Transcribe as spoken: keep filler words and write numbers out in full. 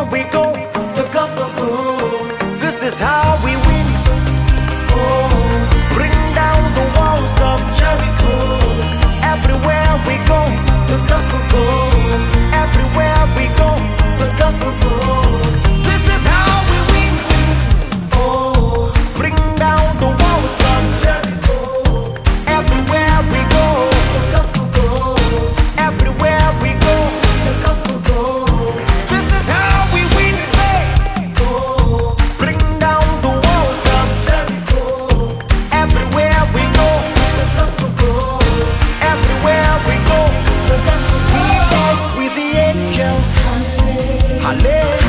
we go, the gospel goes. This is how we win. Oh, bring down the walls of Jericho. Everywhere we go, the gospel goes. Everywhere we go, the gospel goes. This is how we win. Oh, bring down the walls of Jericho. Everywhere we go, the gospel goes. Everywhere we go, the gospel goes. This is how we win. Say, oh, bring down the walls of Jericho. Everywhere we go, the gospel goes. Everywhere we go, the gospel goes. We dance with the angels. Hallelujah.